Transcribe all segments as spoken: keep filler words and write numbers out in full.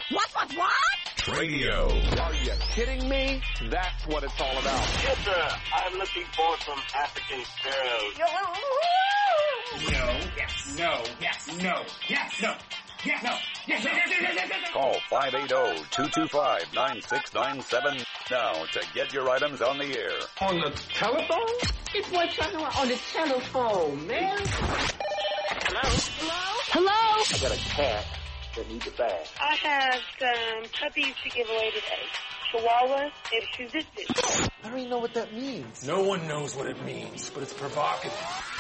What, what, what? Radio. Are you kidding me? That's what it's all about. Yes, sir. I'm looking for some African sparrows. No, yes, no, yes, no, yes, no. Yes, no. Yes, yes, yes, yes, yes, yes. Call five eight zero, two two five, nine six nine seven now to get your items on the air. On the telephone? It's what talking about on the telephone, man. Hello? Hello? I got a cat that needs a bath. I have some puppies to give away today. Chihuahua and Shih-Tzu. I don't even know what that means. No one knows what it means, but it's provocative.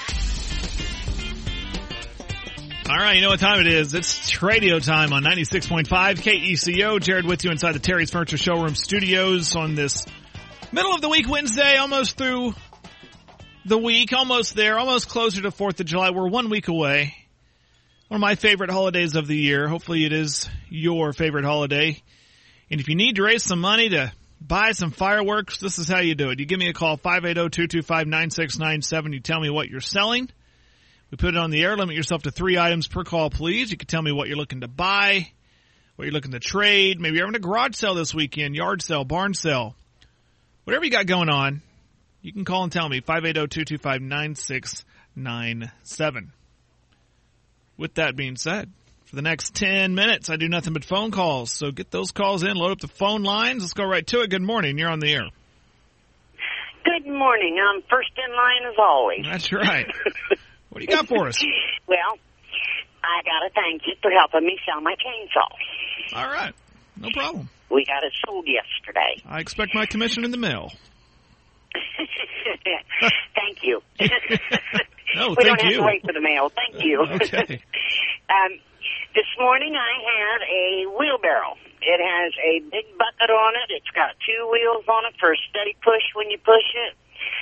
All right, you know what time it is. It's radio time on ninety-six point five K E C O. Jared with you inside the Terry's Furniture Showroom studios on this middle of the week Wednesday, almost through the week, almost there, almost closer to fourth of July. We're one week away. One of my favorite holidays of the year. Hopefully it is your favorite holiday. And if you need to raise some money to buy some fireworks, this is how you do it. You give me a call, five eight zero, two two five, nine six nine seven. You tell me what you're selling. We put it on the air. Limit yourself to three items per call, please. You can tell me what you're looking to buy, what you're looking to trade. Maybe you're having a garage sale this weekend, yard sale, barn sale. Whatever you got going on, you can call and tell me, five eight zero, two two five, nine six nine seven. With that being said, for the next ten minutes, I do nothing but phone calls. So get those calls in, load up the phone lines. Let's go right to it. Good morning. You're on the air. Good morning. I'm first in line as always. That's right. What do you got for us? Well, I got to thank you for helping me sell my chainsaw. All right. No problem. We got it sold yesterday. I expect my commission in the mail. Thank you. No, we thank don't have you. to wait for the mail. Thank you. Okay. um, this morning I had a wheelbarrow. It has a big bucket on it. It's got two wheels on it for a steady push when you push it.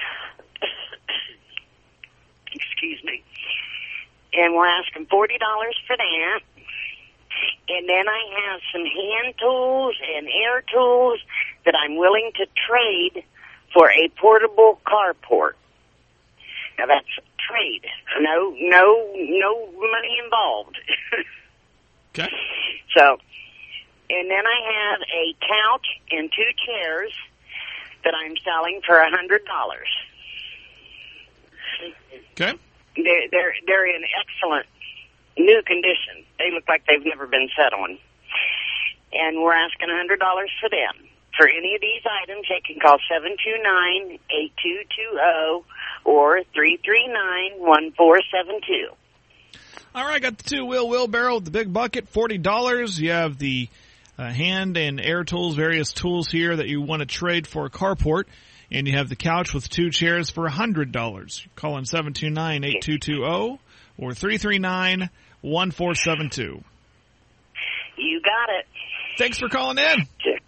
Excuse me. And we're asking forty dollars for that. And then I have some hand tools and air tools that I'm willing to trade for a portable carport. Now that's trade. No, no, no money involved. Okay. So, and then I have a couch and two chairs that I'm selling for a hundred dollars. Okay. They're, they're, they're in excellent new condition. They look like they've never been sat on. And we're asking a hundred dollars for them. For any of these items, they can call seven two nine, eight two two zero or three three nine, one four seven two. All right, got the two-wheel wheelbarrow with the big bucket, forty dollars. You have the uh, hand and air tools, various tools here that you want to trade for a carport. And you have the couch with two chairs for one hundred dollars. Call in seven two nine, eight two two zero or three three nine, one four seven two. You got it. Thanks for calling in.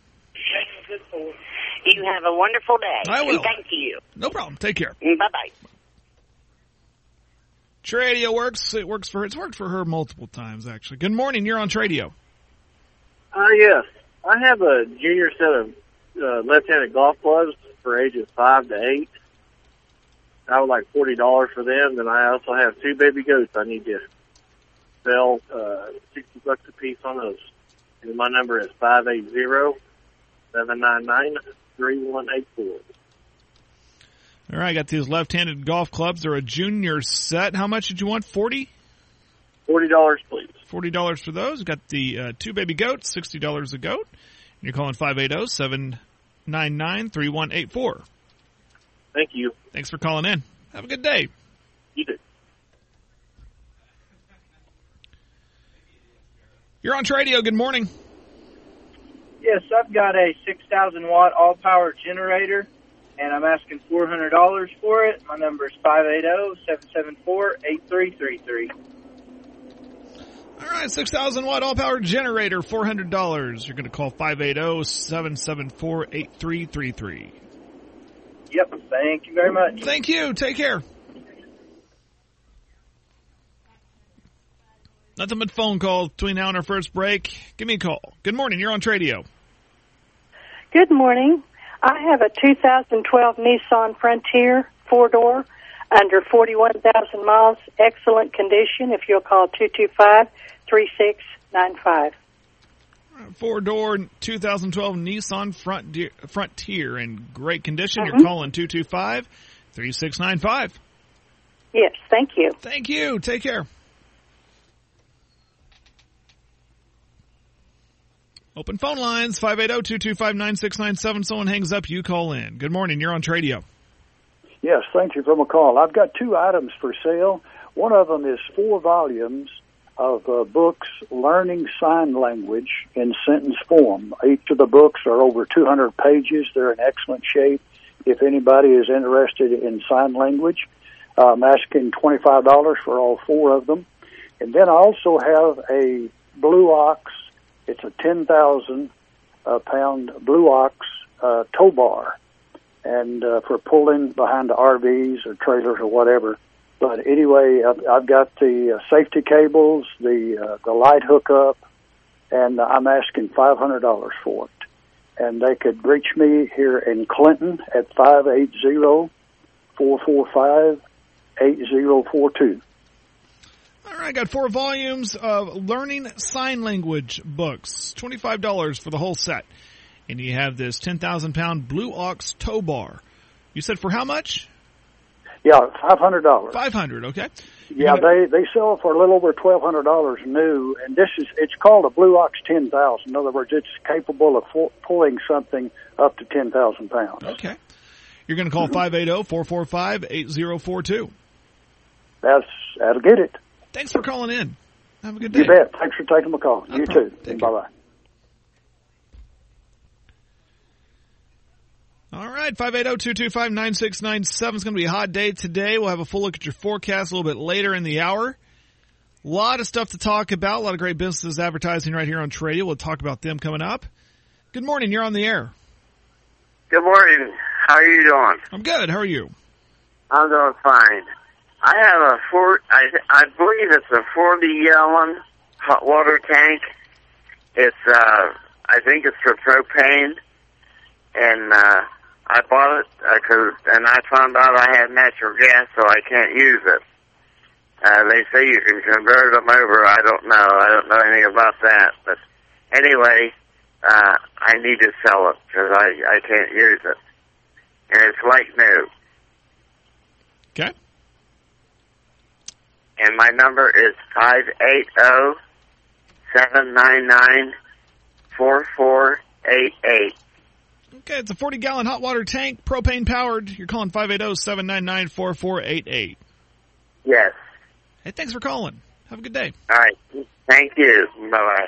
You have a wonderful day. I will. And thank you. No problem. Take care. Bye-bye. Tradio works. It works for her. It's worked for her multiple times, actually. Good morning. You're on Tradio. Uh, yes. I have a junior set of uh, left-handed golf clubs for ages five to eight. I would like forty dollars for them. Then I also have two baby goats I need to sell, uh, sixty bucks a piece on those. And my number is five eight zero, seven nine nine, three one eight four. All right, I got these left-handed golf clubs. They're a junior set. How much did you want? forty? forty dollars, please. forty dollars for those. Got the uh, two baby goats, sixty dollars a goat. And you're calling five eight zero, seven nine nine, three one eight four. Thank you. Thanks for calling in. Have a good day. You too. You're on Tradio. Good morning. Yes, I've got a six thousand watt all-power generator, and I'm asking four hundred dollars for it. My number is five eight zero, seven seven four, eight three three three. All right, six thousand watt all-power generator, four hundred dollars. You're going to call five eight zero, seven seven four, eight three three three. Yep, thank you very much. Thank you. Take care. Nothing but phone calls between now and our first break. Give me a call. Good morning. You're on Tradio. Good morning. I have a two thousand twelve Nissan Frontier four-door under forty-one thousand miles, excellent condition. If you'll call two two five, three six nine five. Four-door two thousand twelve Nissan Frontier, Frontier in great condition. Mm-hmm. You're calling two two five, three six nine five. Yes, thank you. Thank you. Take care. Open phone lines, five eight zero, two two five, nine six nine seven. Someone hangs up, you call in. Good morning. You're on Tradio. Yes, thank you for my call. I've got two items for sale. One of them is four volumes of uh, books learning sign language in sentence form. Each of the books are over two hundred pages. They're in excellent shape. If anybody is interested in sign language, uh, I'm asking twenty-five dollars for all four of them. And then I also have a Blue Ox. It's a ten thousand uh, pound Blue Ox uh, tow bar, and uh, for pulling behind the R Vs or trailers or whatever. But anyway, I've, I've got the uh, safety cables, the uh, the light hookup, and I'm asking five hundred dollars for it. And they could reach me here in Clinton at five eight zero, four four five, eight zero four two. All right, got four volumes of Learning Sign Language books, twenty-five dollars for the whole set. And you have this ten thousand pound Blue Ox tow bar. You said for how much? Yeah, five hundred dollars. five hundred dollars, okay. Yeah, they they sell for a little over twelve hundred dollars new, and this is it's called a Blue Ox ten thousand. In other words, it's capable of fu- pulling something up to ten thousand pounds. Okay. You're going to call five eight zero, four four five, eight zero four two. That's that'll get it. Thanks for calling in. Have a good day. You bet. Thanks for taking my call. No you problem. too. Bye-bye. All right, five eight zero, two two five, nine six nine seven. It's going to be a hot day today. We'll have a full look at your forecast a little bit later in the hour. A lot of stuff to talk about. A lot of great businesses advertising right here on Tradio. We'll talk about them coming up. Good morning. You're on the air. Good morning. How are you doing? I'm good. How are you? I'm doing fine. I have a four, I, I believe it's a forty gallon hot water tank. It's, uh, I think it's for propane. And, uh, I bought it, uh, cause, and I found out I had natural gas, so I can't use it. Uh, they say you can convert them over. I don't know. I don't know anything about that. But anyway, uh, I need to sell it because I, I can't use it. And it's like new. Okay. And my number is five eight zero, seven nine nine, four four eight eight. Okay, it's a forty gallon hot water tank, propane powered. You're calling five eight zero, seven nine nine, four four eight eight. Yes. Hey, thanks for calling. Have a good day. All right. Thank you. Bye-bye.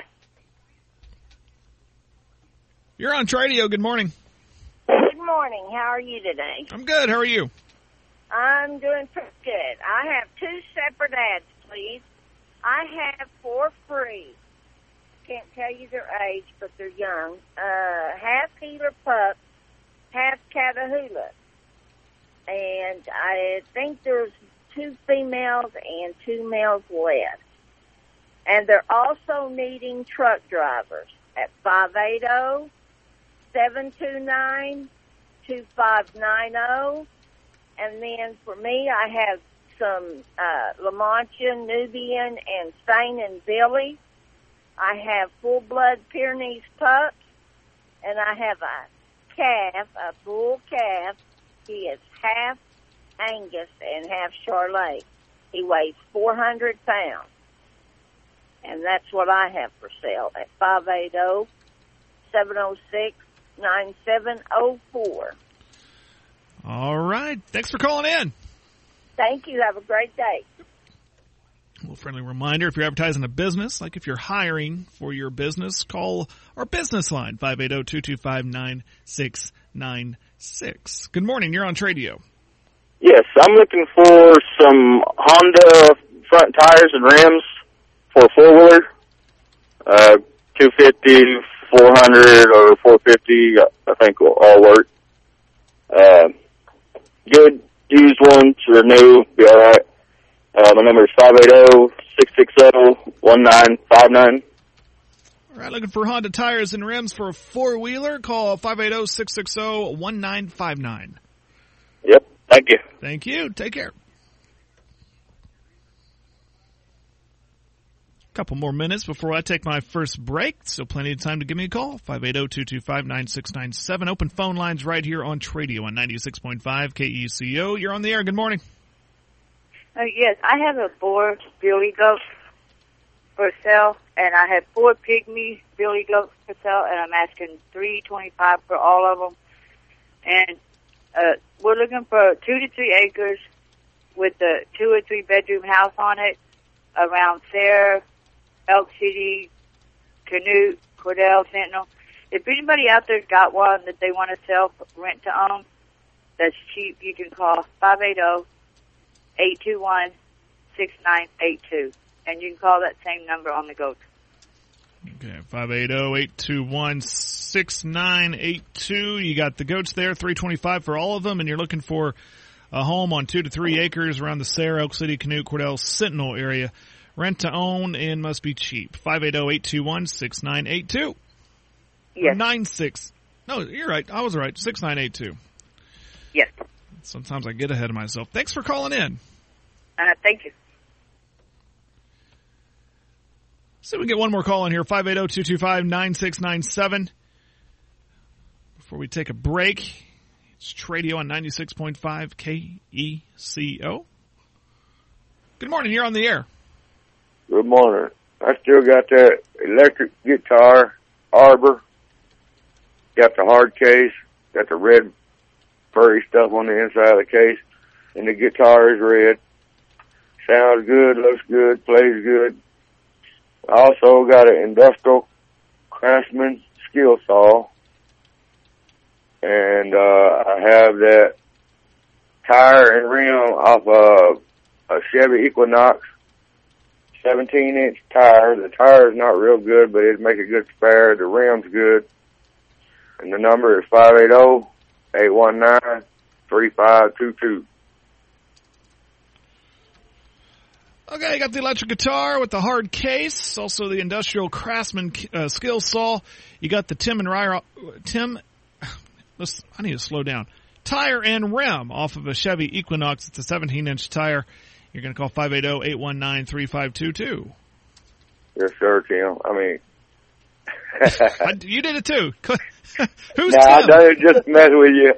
You're on Tradio. Good morning. Good morning. How are you today? I'm good. How are you? I'm doing pretty good. I have two separate ads, please. I have for free, can't tell you their age, but they're young, uh, half healer pups, half Catahoula. And I think there's two females and two males left. And they're also needing truck drivers at five eight zero, seven two nine, two five nine zero. And then for me, I have some uh, Lamantia, Nubian, and Stain and Billy. I have full-blood Pyrenees pups, and I have a calf, a bull calf. He is half Angus and half Charolais. He weighs four hundred pounds. And that's what I have for sale at five eight zero, seven zero six, nine seven zero four. All right. Thanks for calling in. Thank you. Have a great day. A little friendly reminder, if you're advertising a business, like if you're hiring for your business, call our business line, five eight zero, two two five, nine six nine six. Good morning. You're on Tradio. Yes, I'm looking for some Honda front tires and rims for a four-wheeler, uh, two fifty, four hundred, or four fifty, I think will all work. Uh, good used ones or new, be all right. Uh, my number is five eight zero, six six zero, one nine five nine. All right, looking for Honda tires and rims for a four-wheeler, call five eight zero, six six zero, one nine five nine. Yep, thank you. Thank you. Take care. couple more minutes before I take my first break, so plenty of time to give me a call. five eight zero, two two five, nine six nine seven. Open phone lines right here on Tradio on ninety-six point five K E C O. You're on the air. Good morning. Uh, yes, I have a boar billy goat for sale, and I have four pygmy billy goats for sale, and I'm asking three twenty-five for all of them. And uh, we're looking for two to three acres with a two or three bedroom house on it around Sayre, Elk City, Canute, Cordell, Sentinel. If anybody out there's got one that they want to sell, rent to own, that's cheap, you can call five eight zero, eight two one, six nine eight two. And you can call that same number on the goats. Okay, five eight zero, eight two one, six nine eight two. You got the goats there, three twenty-five for all of them, and you're looking for a home on two to three acres around the Sayre, Elk City, Canute, Cordell, Sentinel area. Rent to own and must be cheap. five eight zero, eight two one, six nine eight two. Yes. Nine six. No, you're right. I was right. six nine eight two. Yes. Sometimes I get ahead of myself. Thanks for calling in. Uh, thank you. So we get one more call in here, five eight zero, two two five, nine six nine seven. Before we take a break, it's Tradio on ninety-six point five K E C O. Good morning, you're on the air. Good morning. I still got that electric guitar, Arbor. Got the hard case, got the red furry stuff on the inside of the case, and the guitar is red. Sounds good, looks good, plays good. I also got an industrial Craftsman skill saw, and uh, I have that tire and rim off a, a Chevy Equinox, seventeen inch tire. The tire is not real good, but it makes a good spare. The rim's good, and the number is five eight zero, eight one nine, three five two two. Okay, you got the electric guitar with the hard case, also the industrial Craftsman uh, skill saw. You got the Tim and Ryer, Tim, let's, I need to slow down. Tire and rim off of a Chevy Equinox. It's a seventeen inch tire. You're going to call five eight zero, eight one nine, three five two two. Yes, sir, Tim. I mean, I, you did it too. Who's nah, Tim? I done it just to mess with you.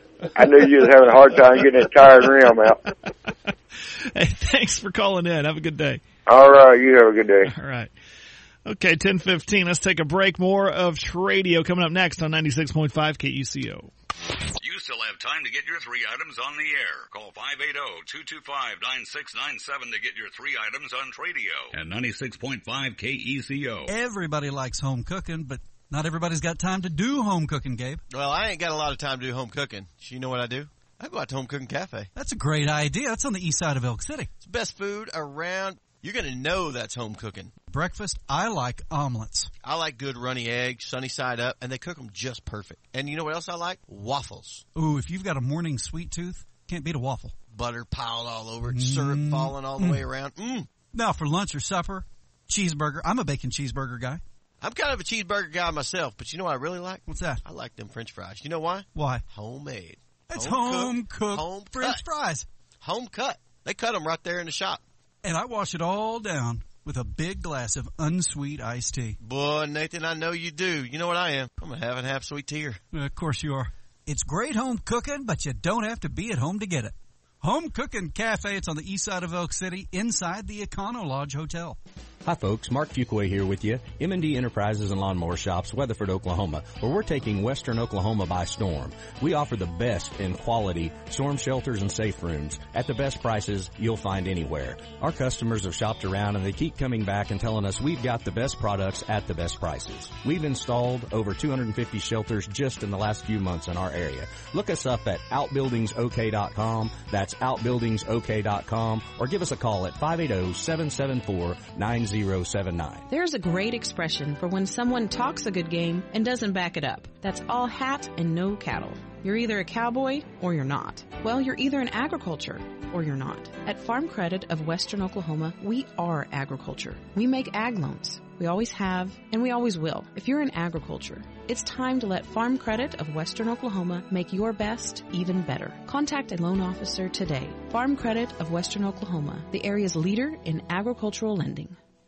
I knew you was having a hard time getting that tire and rim out. Hey, thanks for calling in. Have a good day. All right, you have a good day. All right. Okay, ten fifteen. Let's take a break. More of Tradio coming up next on ninety-six point five K E C O. You still have time to get your three items on the air. Call five eight zero, two two five, nine six nine seven to get your three items on Tradio. And ninety-six point five K E C O. Everybody likes home cooking, but not everybody's got time to do home cooking, Gabe. Well, I ain't got a lot of time to do home cooking. You know what I do? I go out to Home Cooking Cafe. That's a great idea. That's on the east side of Elk City. It's the best food around. You're going to know that's home cooking. Breakfast, I like omelets. I like good runny eggs, sunny side up, and they cook them just perfect. And you know what else I like? Waffles. Ooh, if you've got a morning sweet tooth, can't beat a waffle. Butter piled all over it, mm. syrup falling all the mm. way around. Mm. Now for lunch or supper, cheeseburger. I'm a bacon cheeseburger guy. I'm kind of a cheeseburger guy myself, but you know what I really like? What's that? I like them French fries. You know why? Why? Homemade. It's home cooked, home home French cut. fries. Home cut. They cut them right there in the shop. And I wash it all down with a big glass of unsweet iced tea. Boy, Nathan, I know you do. You know what I am? I'm a having half sweet tea. Uh, of course you are. It's great home cooking, but you don't have to be at home to get it. Home Cooking Cafe. It's on the east side of Elk City, inside the Econo Lodge Hotel. Hi folks, Mark Fuquay here with you. M and D Enterprises and Lawnmower Shops, Weatherford, Oklahoma, where we're taking western Oklahoma by storm. We offer the best in quality storm shelters and safe rooms at the best prices you'll find anywhere. Our customers have shopped around and they keep coming back and telling us we've got the best products at the best prices. We've installed over two hundred fifty shelters just in the last few months in our area. Look us up at outbuildings o k dot com. That's outbuildings o k dot com, or give us a call at five eight zero, seven seven four, nine zero seven nine. There's a great expression for when someone talks a good game and doesn't back it up. That's all hat and no cattle. You're either a cowboy or you're not. Well, you're either in agriculture or you're not. At Farm Credit of Western Oklahoma, we are agriculture. We make ag loans. We always have, and we always will. If you're in agriculture, it's time to let Farm Credit of Western Oklahoma make your best even better. Contact a loan officer today. Farm Credit of Western Oklahoma, the area's leader in agricultural lending.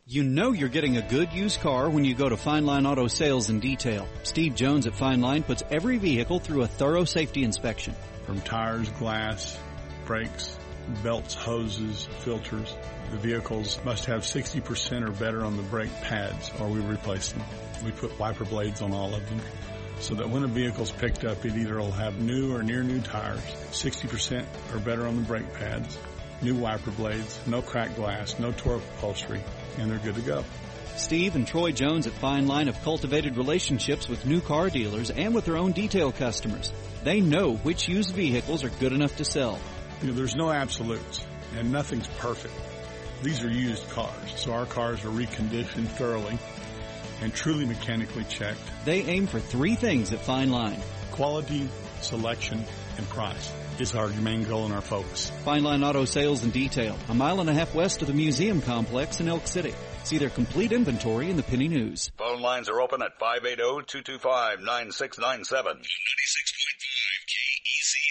You know you're getting a good used car when you go to Fine Line Auto Sales and Detail. Steve Jones at Fine Line puts every vehicle through a thorough safety inspection. From tires, glass, brakes, belts, hoses, filters, the vehicles must have sixty percent or better on the brake pads or we replace them. We put wiper blades on all of them so that when a vehicle's picked up, it either will have new or near new tires, sixty percent or better on the brake pads, new wiper blades, no cracked glass, no tore upholstery, and they're good to go. Steve and Troy Jones at Fine Line have cultivated relationships with new car dealers and with their own detail customers. They know which used vehicles are good enough to sell. You know, there's no absolutes, and nothing's perfect. These are used cars, so our cars are reconditioned thoroughly and truly mechanically checked. They aim for three things at Fine Line: quality, selection, and price is our main goal and our focus. Fine Line Auto Sales and Detail, a mile and a half west of the museum complex in Elk City. See their complete inventory in the Penny News. Phone lines are open at five eight zero, two two five, nine six nine seven. ninety-six point five K E C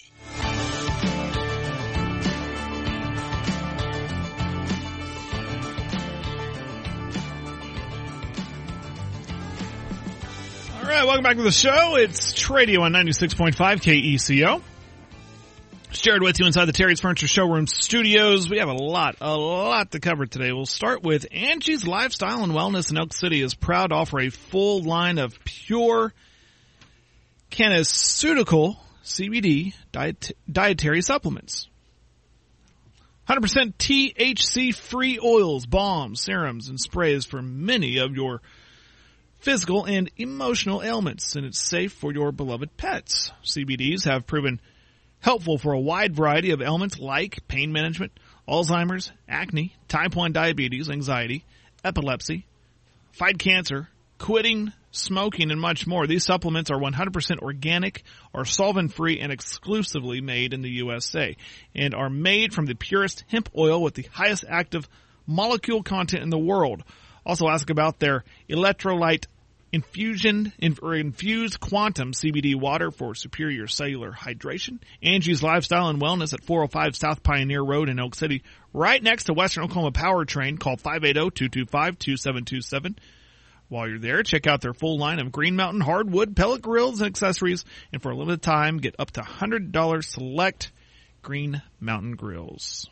O. All right, welcome back to the show. It's Tradio on ninety-six point five K E C O. Jared with you inside the Terry's Furniture Showroom studios. We have a lot, a lot to cover today. We'll start with Angie's Lifestyle and Wellness in Elk City is proud to offer a full line of pure cannaceutical C B D diet, dietary supplements. one hundred percent T H C-free oils, balms, serums, and sprays for many of your physical and emotional ailments, and it's safe for your beloved pets. C B Ds have proven helpful for a wide variety of ailments like pain management, Alzheimer's, acne, type one diabetes, anxiety, epilepsy, fight cancer, quitting, smoking, and much more. These supplements are one hundred percent organic, are solvent-free, and exclusively made in the U S A, and are made from the purest hemp oil with the highest active molecule content in the world. Also ask about their electrolyte infusion or infused quantum C B D water for superior cellular hydration. Angie's Lifestyle and Wellness at four oh five South Pioneer Road in Elk City, right next to Western Oklahoma Powertrain. Call five eight zero, two two five, two seven two seven. While you're there, check out their full line of Green Mountain hardwood pellet grills and accessories, and for a limited time, get up to one hundred dollars select Green Mountain grills.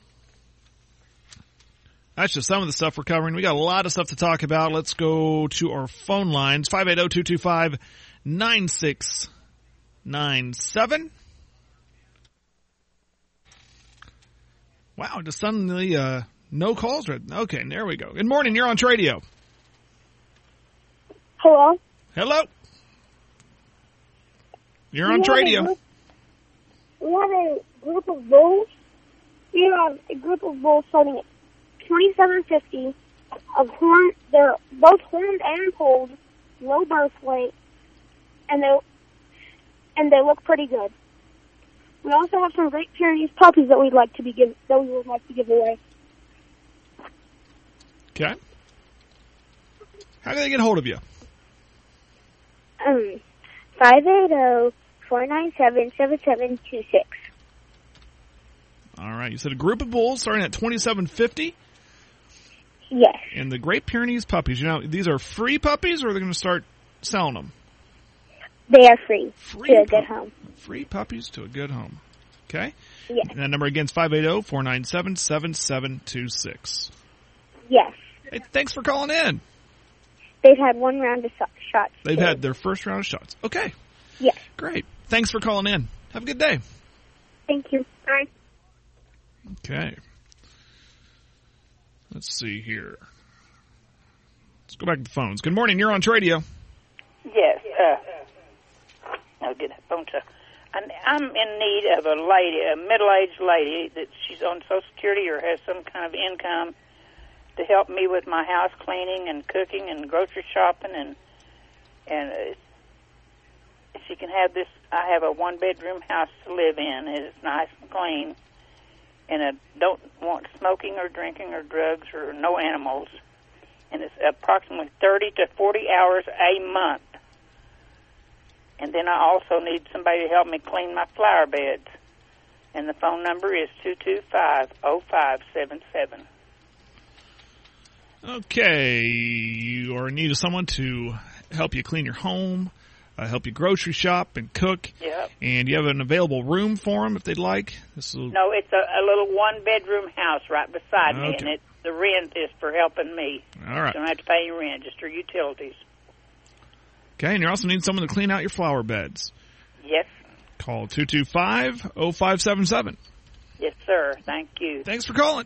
That's just some of the stuff we're covering. We got a lot of stuff to talk about. Let's go to our phone lines. five eight zero, two two five, nine six nine seven. Wow, just suddenly uh, no calls. Okay, there we go. Good morning. You're on Tradio. Hello? Hello. You're on Tradio. We have a group of bulls. We have a group of bulls starting at twenty-seven fifty of horn. They're both horned and pulled, low birth weight, and they and they look pretty good. We also have some Great Pyrenees puppies that we'd like to be give that we would like to give away. Okay. How can they get hold of you? Um, five eight zero, four nine seven, seven seven two six. All right. You said a group of bulls starting at twenty-seven fifty. Yes. And the Great Pyrenees puppies. You know, these are free puppies, or are they going to start selling them? They are free, free to a pu- good home. Free puppies to a good home. Okay? Yes. And that number again is five eight zero, four nine seven, seven seven two six. Yes. Hey, thanks for calling in. They've had one round of so- shots. They've too. had their first round of shots. Okay. Yes. Great. Thanks for calling in. Have a good day. Thank you. Bye. Okay. Let's see here. Let's go back to the phones. Good morning. You're on Tradio. Yes. Uh, I'll get that phone to. And I'm in need of a lady, a middle-aged lady that she's on Social Security or has some kind of income to help me with my house cleaning and cooking and grocery shopping, and and uh, if she can have this. I have a one-bedroom house to live in. It's nice and clean, and I don't want smoking or drinking or drugs or no animals. And it's approximately thirty to forty hours a month. And then I also need somebody to help me clean my flower beds. And the phone number is two two five, oh five seven seven. Okay, you are in need of someone to help you clean your home, uh, help you grocery shop and cook. Yep. And you have an available room for them if they'd like. This will... No, it's a, a little one-bedroom house right beside me, Okay. and it, the rent is for helping me. All right. Don't have to pay any rent, just your utilities. Okay, and you also need someone to clean out your flower beds. Yes, Call two two five, oh five seven seven. yes, sir. Thank you. Thanks for calling.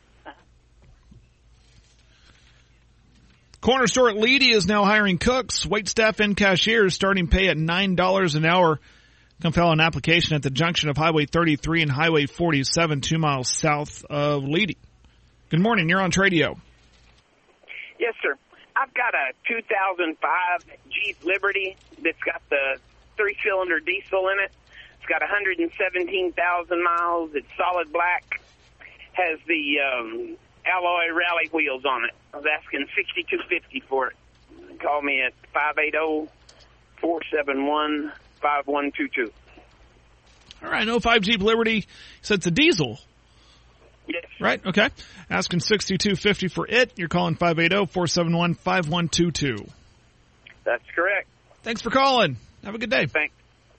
Corner store at Leedy is now hiring cooks, waitstaff, and cashiers, starting pay at nine dollars an hour. Come fill out an application at the junction of Highway thirty-three and Highway forty-seven, two miles south of Leedy. Good morning. You're on Tradio. Yes, sir. I've got a two thousand five Jeep Liberty that's got the three-cylinder diesel in it. It's got one hundred seventeen thousand miles. It's solid black. Has the um, alloy rally wheels on it. I was asking sixty-two fifty for it. Call me at five eight zero, four seven one, five one two two. All right, oh five Jeep Liberty. So it's a diesel. Yes. Right, okay. Asking sixty-two fifty for it. You're calling five eight zero, four seven one, five one two two. That's correct. Thanks for calling. Have a good day. Thanks.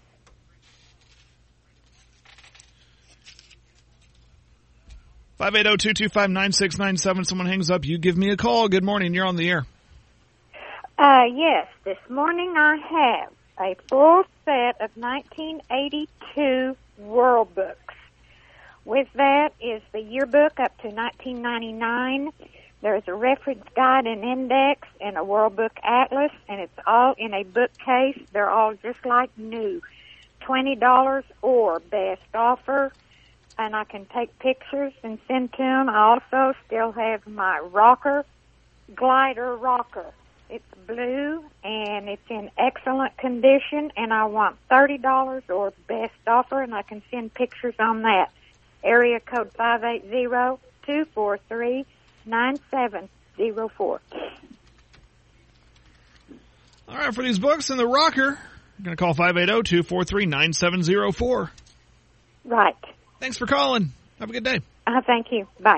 five eight zero, two two five, nine six nine seven. Someone hangs up. You give me a call. Good morning. You're on the air. Uh, yes, this morning I have a full set of nineteen eighty-two World Books. With that is the yearbook up to nineteen ninety-nine. There's a reference guide and index and a World Book Atlas, and it's all in a bookcase. They're all just like new. twenty dollars or best offer, and I can take pictures and send to them. I also still have my rocker, glider rocker. It's blue, and it's in excellent condition, and I want thirty dollars or best offer, and I can send pictures on that. Area code five eight zero, two four three, nine seven zero four. All right, for these books and the rocker, you're going to call five eight zero, two four three, nine seven zero four. Right. Thanks for calling. Have a good day. Uh, thank you. Bye.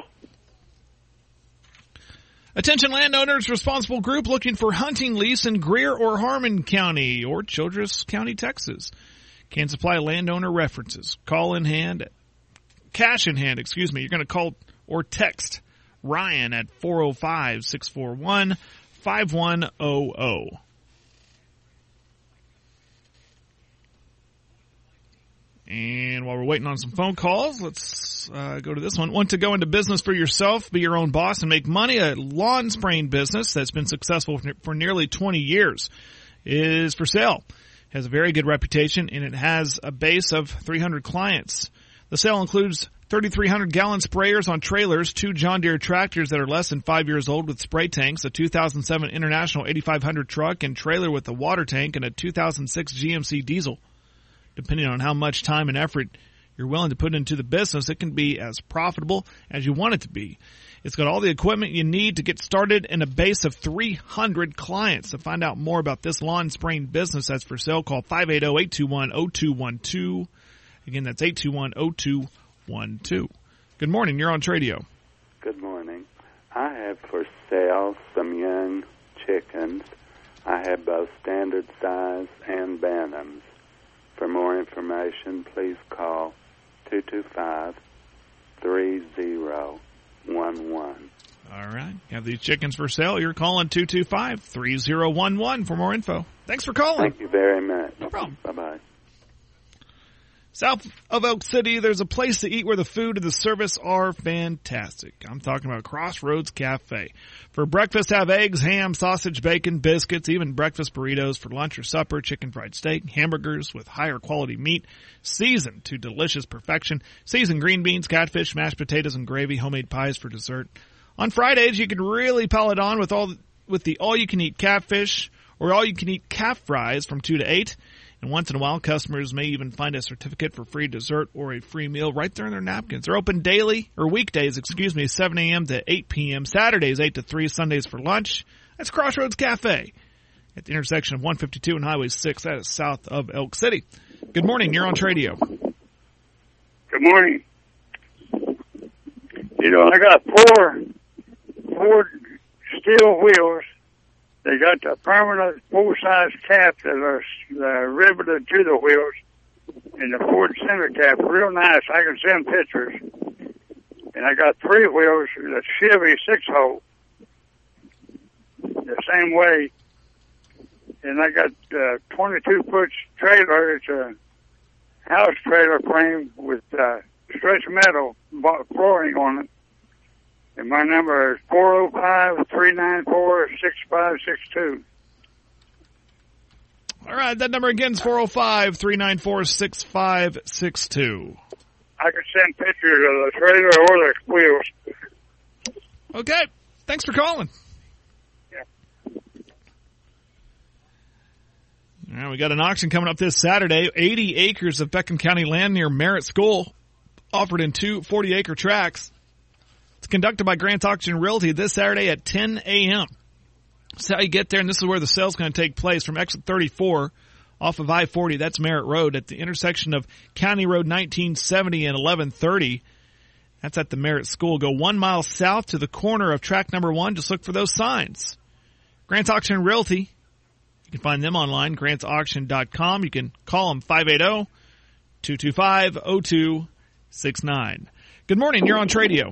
Attention landowners, responsible group looking for hunting lease in Greer or Harmon County or Childress County, Texas. Can supply landowner references. Call in hand, cash in hand, excuse me. You're going to call or text Ryan at four oh five, six four one, five one zero zero. And while we're waiting on some phone calls, let's uh, go to this one. Want to go into business for yourself, be your own boss, and make money? A lawn spraying business that's been successful for nearly twenty years is for sale. Has a very good reputation, and it has a base of three hundred clients. The sale includes thirty-three hundred gallon sprayers on trailers, two John Deere tractors that are less than five years old with spray tanks, a two thousand seven International eighty-five hundred truck and trailer with a water tank, and a two thousand six G M C diesel. Depending on how much time and effort you're willing to put into the business, it can be as profitable as you want it to be. It's got all the equipment you need to get started and a base of three hundred clients. To find out more about this lawn spraying business that's for sale, call five eight zero, eight two one, zero two one two. Again, that's eight two one, zero two one two. Good morning. You're on Tradio. Good morning. I have for sale some young chickens. I have both standard size and bantams. For more information, please call two two five, three zero one one. All right. You have these chickens for sale. You're calling two two five, three zero one one for more info. Thanks for calling. Thank you very much. No problem. Bye-bye. South of Elk City, there's a place to eat where the food and the service are fantastic. I'm talking about Crossroads Cafe. For breakfast, have eggs, ham, sausage, bacon, biscuits, even breakfast burritos. For lunch or supper, chicken fried steak, hamburgers with higher quality meat, seasoned to delicious perfection, seasoned green beans, catfish, mashed potatoes, and gravy, homemade pies for dessert. On Fridays, you can really pile it on with all with the all-you-can-eat catfish or all-you-can-eat calf fries from two to eight. And once in a while, customers may even find a certificate for free dessert or a free meal right there in their napkins. They're open daily, or weekdays, excuse me, seven a.m. to eight p.m., Saturdays eight to three, Sundays for lunch. That's Crossroads Cafe at the intersection of one fifty-two and Highway six. That is south of Elk City. Good morning. You're on Tradio. Good morning. You know, I got four, four steel wheels. They got the permanent full-size caps that are uh, riveted to the wheels, and the Ford center cap, real nice. I can send pictures. And I got three wheels, the Chevy six-hole, the same way. And I got uh twenty-two foot trailer. It's a house trailer frame with uh, stretch metal flooring on it. And my number is four oh five, three nine four, six five six two. All right, that number again is four oh five, three nine four, six five six two. I can send pictures of the trailer or the wheels. Okay, thanks for calling. All right, we got an auction coming up this Saturday. eighty acres of Beckham County land near Merritt School, offered in two forty-acre tracts. It's conducted by Grant Auction Realty this Saturday at ten a.m. This is how you get there, and this is where the sale's going to take place from exit thirty-four off of I forty. That's Merritt Road at the intersection of County Road nineteen seventy and eleven thirty. That's at the Merritt School. Go one mile south to the corner of track number one. Just look for those signs. Grant Auction Realty. You can find them online, grants auction dot com. You can call them five eight zero, two two five, zero two six nine. Good morning. You're on Tradio.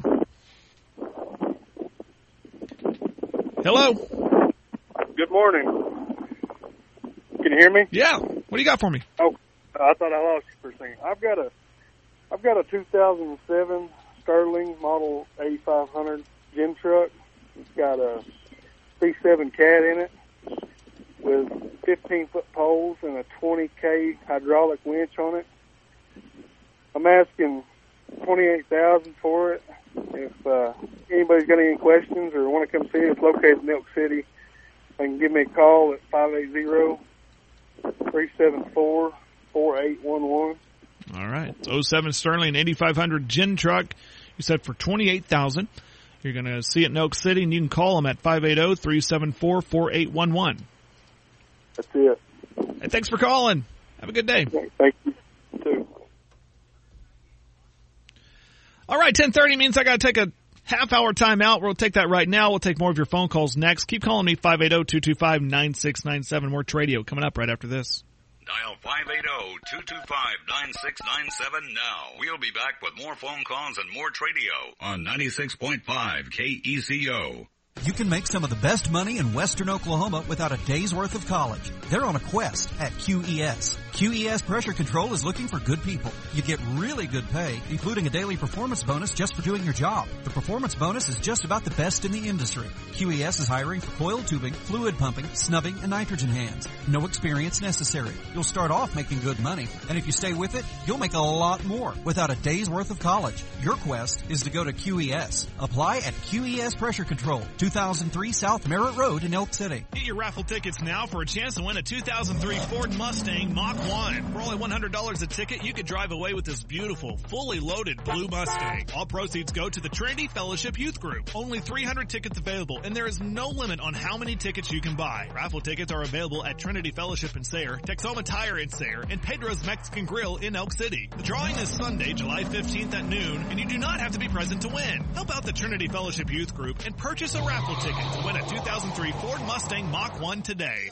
Hello. Good morning. Can you hear me? Yeah. What do you got for me? Oh, I thought I lost you for a second. I've got a, I've got a two thousand seven Sterling Model eighty-five hundred gym truck. It's got a C seven Cat in it, with fifteen foot poles and a twenty K hydraulic winch on it. I'm asking twenty-eight thousand dollars for it. If uh, anybody's got any questions or want to come see it, it's located in Elk City. They can give me a call at five eight zero, three seven four, four eight one one. All right. It's oh seven Sterling eighty-five hundred gin truck. You said for twenty-eight thousand dollars. You're going to see it in Elk City, and you can call them at five eight zero, three seven four, four eight one one. That's it. Hey, thanks for calling. Have a good day. Thank you, too. All right, ten thirty means I got to take a half-hour time out. We'll take that right now. We'll take more of your phone calls next. Keep calling me, five eight zero, two two five, nine six nine seven. More Tradio coming up right after this. Dial five eight zero, two two five, nine six nine seven now. We'll be back with more phone calls and more Tradio on ninety-six point five K E C O. You can make some of the best money in western Oklahoma without a day's worth of college. They're on a quest at Q E S. Q E S Pressure Control is looking for good people. You get really good pay, including a daily performance bonus just for doing your job. The performance bonus is just about the best in the industry. Q E S is hiring for coiled tubing, fluid pumping, snubbing, and nitrogen hands. No experience necessary. You'll start off making good money, and if you stay with it, you'll make a lot more without a day's worth of college. Your quest is to go to Q E S. Apply at Q E S Pressure Control, two thousand three South Merritt Road in Elk City. Get your raffle tickets now for a chance to win a two thousand three Ford Mustang Mach one. For only one hundred dollars a ticket, you could drive away with this beautiful, fully loaded blue Mustang. All proceeds go to the Trinity Fellowship Youth Group. Only three hundred tickets available, and there is no limit on how many tickets you can buy. Raffle tickets are available at Trinity Fellowship in Sayre, Texoma Tire in Sayre, and Pedro's Mexican Grill in Elk City. The drawing is Sunday, July fifteenth at noon, and you do not have to be present to win. Help out the Trinity Fellowship Youth Group and purchase a raffle ticket to win a two thousand three Ford Mustang Mach one today.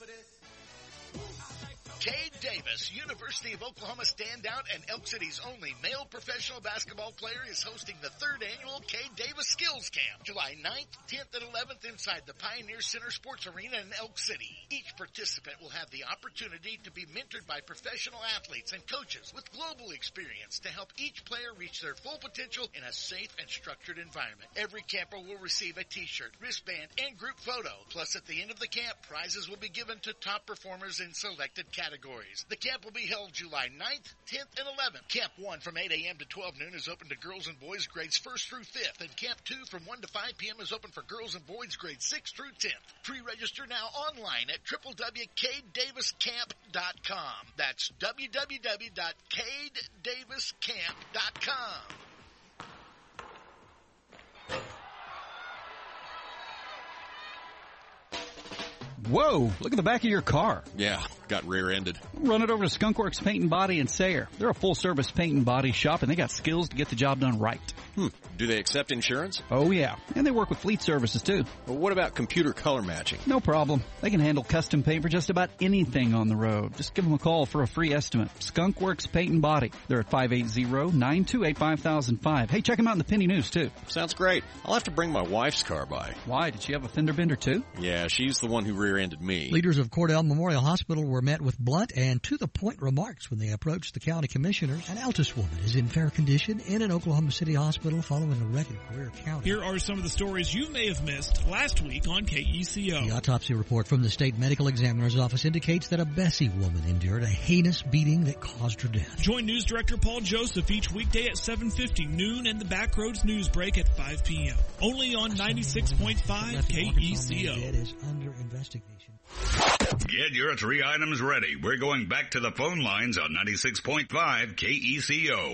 Cade Davis, University of Oklahoma standout and Elk City's only male professional basketball player, is hosting the third annual Cade Davis Skills Camp, July ninth, tenth, and eleventh inside the Pioneer Center Sports Arena in Elk City. Each participant will have the opportunity to be mentored by professional athletes and coaches with global experience to help each player reach their full potential in a safe and structured environment. Every camper will receive a t-shirt, wristband, and group photo. Plus, at the end of the camp, prizes will be given to top performers in selected categories. Categories. The camp will be held July ninth, tenth, and eleventh. Camp one from eight a.m. to twelve noon is open to girls and boys grades first through fifth, and Camp two from one to five p.m. is open for girls and boys grades sixth through tenth. Pre-register now online at w w w dot cade davis camp dot com. That's w w w dot cade davis camp dot com. Whoa, look at the back of your car. Yeah, got rear-ended. Run it over to Skunkworks Paint and Body in Sayre. They're a full-service paint and body shop, and they got skills to get the job done right. Hmm. Do they accept insurance? Oh, yeah. And they work with fleet services, too. Well, what about computer color matching? No problem. They can handle custom paint for just about anything on the road. Just give them a call for a free estimate. Skunkworks Paint and Body. They're at five eight zero, nine two eight, five thousand five. Hey, check them out in the Penny News, too. Sounds great. I'll have to bring my wife's car by. Why? Did she have a fender bender, too? Yeah, she's the one who rear-ended me. Leaders of Cordell Memorial Hospital were met with blunt and to-the-point remarks when they approached the county commissioners. An Altus woman is in fair condition in an Oklahoma City hospital following a wreck in Career County. Here are some of the stories you may have missed last week on K E C O. The autopsy report from the state medical examiner's office indicates that a Bessie woman endured a heinous beating that caused her death. Join News Director Paul Joseph each weekday at seven fifty, noon, and the Backroads News Break at five p.m. Only on ninety-six point five K E C O. Is under investigation. Get your three items ready. We're going back to the phone lines on ninety-six point five K E C O.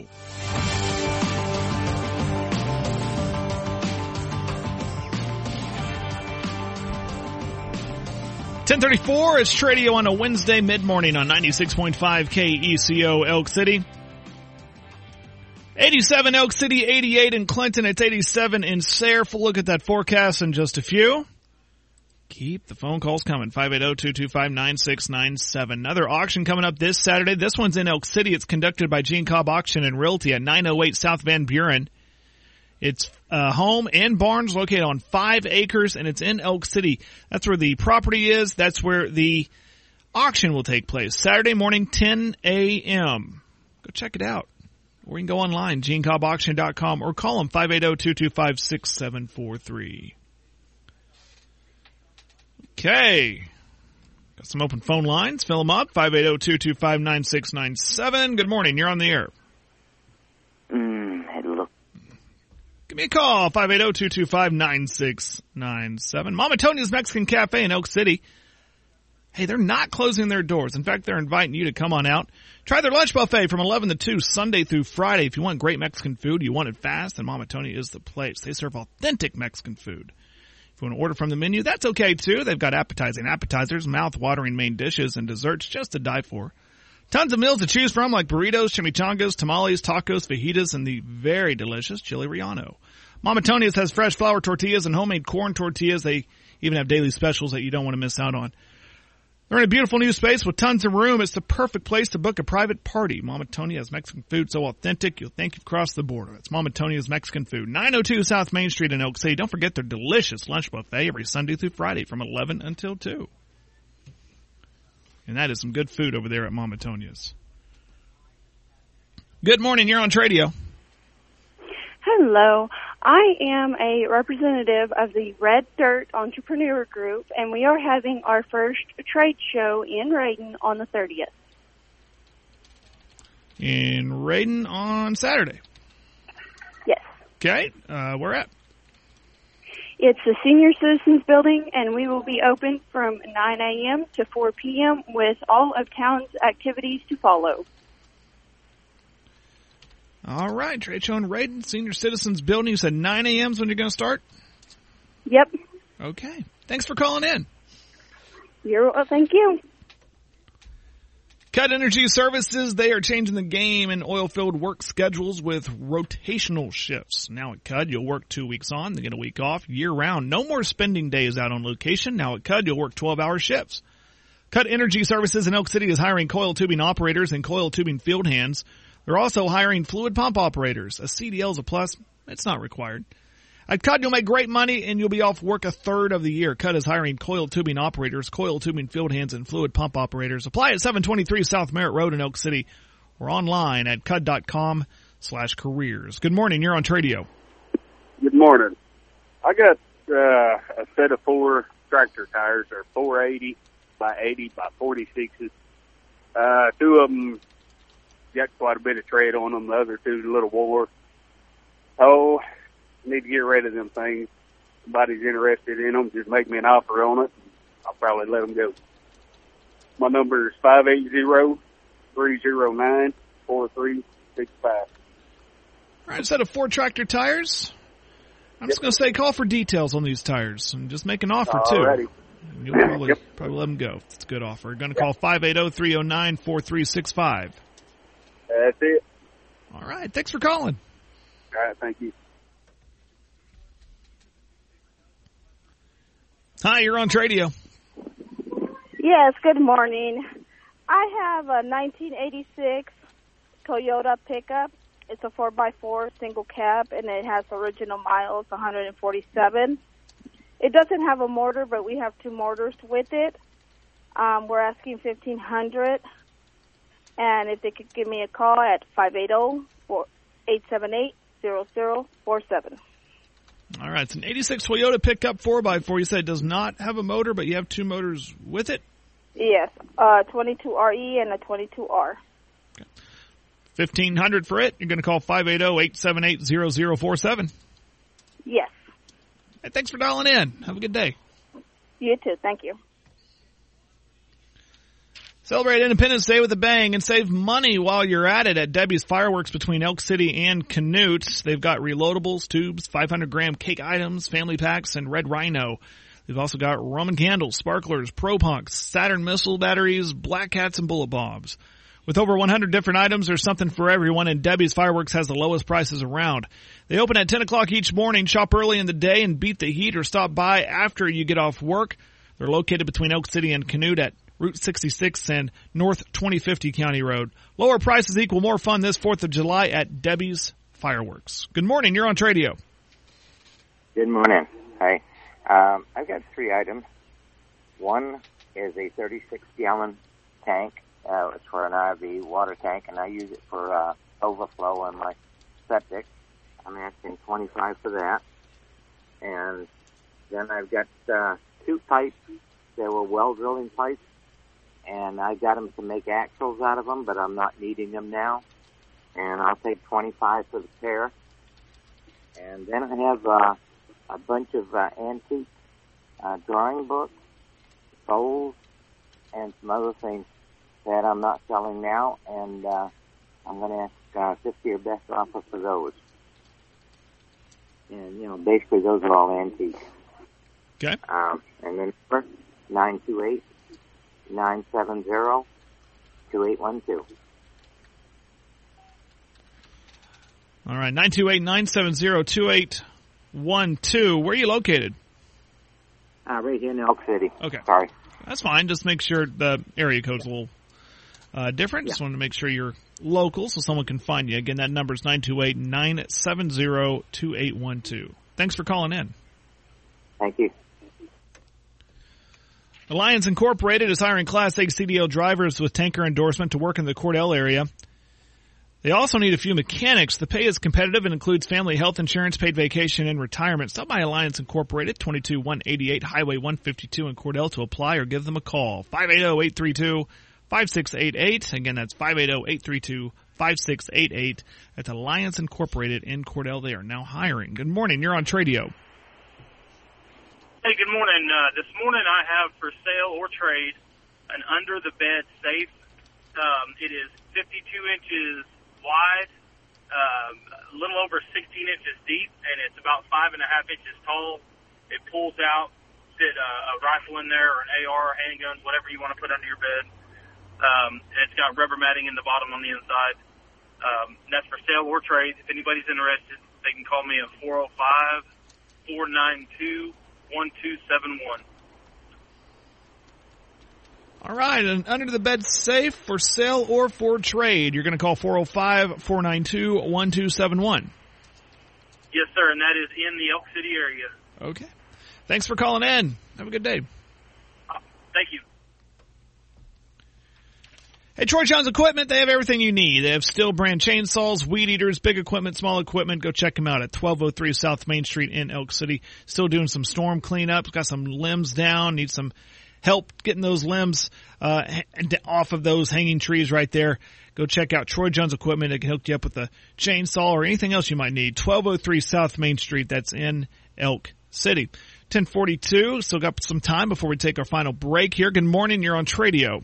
ten thirty-four, it's Tradio on a Wednesday mid-morning on ninety-six point five K E C O Elk City. eighty-seven Elk City, eighty-eight in Clinton, it's eighty-seven in Sayre. We'll look at that forecast in just a few. Keep the phone calls coming, five eight zero, two two five, nine six nine seven. Another auction coming up this Saturday. This one's in Elk City. It's conducted by Gene Cobb Auction and Realty at nine oh eight South Van Buren. It's a home and barns located on five acres, and it's in Elk City. That's where the property is. That's where the auction will take place. Saturday morning, ten a.m. Go check it out. Or you can go online, gene cobb auction dot com, or call them, five eight zero, two two five, six seven four three. Okay. Got some open phone lines. Fill them up, five eight zero, two two five, nine six nine seven. Good morning. You're on the air. Mm, hello. Give me a call, five eight zero, two two five, nine six nine seven. Mama Tonia's Mexican Cafe in Elk City. Hey, they're not closing their doors. In fact, they're inviting you to come on out. Try their lunch buffet from eleven to two, Sunday through Friday. If you want great Mexican food, you want it fast, then Mama Tonia is the place. They serve authentic Mexican food. If you want to order from the menu, that's okay too. They've got appetizing appetizers, mouth-watering main dishes, and desserts just to die for. Tons of meals to choose from like burritos, chimichangas, tamales, tacos, fajitas, and the very delicious chili relleno. Mama Tonia's has fresh flour tortillas and homemade corn tortillas. They even have daily specials that you don't want to miss out on. They're in a beautiful new space with tons of room. It's the perfect place to book a private party. Mama Tonia has Mexican food so authentic, you'll think you've crossed the border. It's Mama Tonia's Mexican Food, nine oh two South Main Street in Elk City. Don't forget their delicious lunch buffet every Sunday through Friday from eleven until two. And that is some good food over there at Mama Tonia's. Good morning. You're on Tradio. Hello. I am a representative of the Red Dirt Entrepreneur Group, and we are having our first trade show in Raiden on the thirtieth. In Raiden on Saturday? Yes. Okay. Uh, where at? It's the Senior Citizens Building, and we will be open from nine a.m. to four p.m. with all of town's activities to follow. All right, trade show in Raiden, Senior Citizens Building. You said nine a.m. is when you're going to start? Yep. Okay. Thanks for calling in. You're well, thank you. Cut Energy Services, they are changing the game in oil-filled work schedules with rotational shifts. Now at C U D, you'll work two weeks on, then get a week off, year-round. No more spending days out on location. Now at C U D, you'll work twelve-hour shifts. Cut Energy Services in Elk City is hiring coil tubing operators and coil tubing field hands. They're also hiring fluid pump operators. A C D L is a plus. It's not required. At C U D, you'll make great money, and you'll be off work a third of the year. C U D is hiring coil tubing operators, coil tubing field hands, and fluid pump operators. Apply at seven twenty-three South Merritt Road in Elk City or online at cud.com slash careers. Good morning. You're on Tradio. Good morning. I got uh, a set of four tractor tires. They're four eighty by eighty by forty-sixes. Uh, two of them got quite a bit of tread on them. The other two, a little wore. Oh, need to get rid of them things. If somebody's interested in them, just make me an offer on it. I'll probably let them go. My number is five eight zero, three zero nine, four three six five. All right, a set of four tractor tires. I'm yep. just going to say call for details on these tires and just make an offer, Alrighty. too. You'll probably, yep. probably let them go. It's a good offer. Going to call five eight zero, three zero nine, four three six five. That's it. All right. Thanks for calling. All right. Thank you. Hi, you're on Tradio. Yes, good morning. I have a nineteen eighty-six Toyota pickup. It's a four by four single cab, and it has original miles, one hundred forty-seven. It doesn't have a motor, but we have two motors with it. Um, we're asking fifteen hundred dollars. And if they could give me a call at five eight zero, eight seven eight, zero zero four seven. All right, it's an eighty-six Toyota pickup four by four. You said it does not have a motor, but you have two motors with it? Yes, uh, twenty-two R E and a twenty-two R. Okay. fifteen hundred dollars for it. You're going to call five eight zero, eight seven eight, zero zero four seven. Yes. Hey, thanks for dialing in. Have a good day. You too. Thank you. Celebrate Independence Day with a bang and save money while you're at it at Debbie's Fireworks between Elk City and Canute. They've got reloadables, tubes, five hundred gram cake items, family packs, and Red Rhino. They've also got Roman candles, sparklers, Pro Punks, Saturn missile batteries, Black Cats, and bullet bombs. With over one hundred different items, there's something for everyone, and Debbie's Fireworks has the lowest prices around. They open at ten o'clock each morning. Shop early in the day and beat the heat, or stop by after you get off work. They're located between Elk City and Canute at Route sixty-six and North twenty fifty County Road. Lower prices equal more fun this fourth of July at Debbie's Fireworks. Good morning. You're on Tradio. Good morning. Hi. Um, I've got three items. One is a thirty-six gallon tank. Uh, it's for an R V water tank, and I use it for uh, overflow on my septic. I'm asking twenty-five for that. And then I've got uh, two pipes. They were well drilling pipes, and I got them to make axles out of them, but I'm not needing them now. And I'll take twenty-five for the pair. And then I have uh, a bunch of uh, antique uh, drawing books, bowls, and some other things that I'm not selling now, and uh, I'm going to ask uh, fifty or best offer for those. And, you know, basically those are all antiques. Okay. Um, and then first, nine two eight, nine seven zero, two eight one two. All right, nine two eight, nine seven zero, two eight one two. Where are you located? Uh, right here in Elk City. Okay. Sorry. That's fine. Just make sure the area code's a little uh, different. Yeah. Just wanted to make sure you're local so someone can find you. Again, that number is nine two eight, nine seven zero, two eight one two. Thanks for calling in. Thank you. Alliance Incorporated is hiring Class A C D L drivers with tanker endorsement to work in the Cordell area. They also need a few mechanics. The pay is competitive and includes family health insurance, paid vacation, and retirement. Stop by Alliance Incorporated, twenty-two one eighty-eight Highway one fifty-two in Cordell to apply, or give them a call, five eight zero, eight three two, five six eight eight. Again, that's five eight zero, eight three two, five six eight eight. That's Alliance Incorporated in Cordell. They are now hiring. Good morning. You're on Tradio. Hey, good morning. Uh, this morning I have for sale or trade an under-the-bed safe. Um, it is fifty-two inches wide, um, a little over sixteen inches deep, and it's about five and a half inches tall. It pulls out, fit uh, a rifle in there, or an A R, handguns, whatever you want to put under your bed. Um, and it's got rubber matting in the bottom on the inside. Um, and that's for sale or trade. If anybody's interested, they can call me at four oh five, four nine two, one two seven one. All right, an under-the-bed safe for sale or for trade. You're going to call four oh five, four nine two, one two seven one. Yes, sir, and that is in the Elk City area. Okay. Thanks for calling in. Have a good day. Uh, thank you. Hey, Troy John's Equipment, they have everything you need. They have Steel brand chainsaws, weed eaters, big equipment, small equipment. Go check them out at twelve oh three South Main Street in Elk City. Still doing some storm cleanup. Got some limbs down. Need some help getting those limbs uh off of those hanging trees right there. Go check out Troy John's Equipment. It can hook you up with a chainsaw or anything else you might need. twelve oh three South Main Street. That's in Elk City. ten forty-two. Still got some time before we take our final break here. Good morning. You're on Tradio.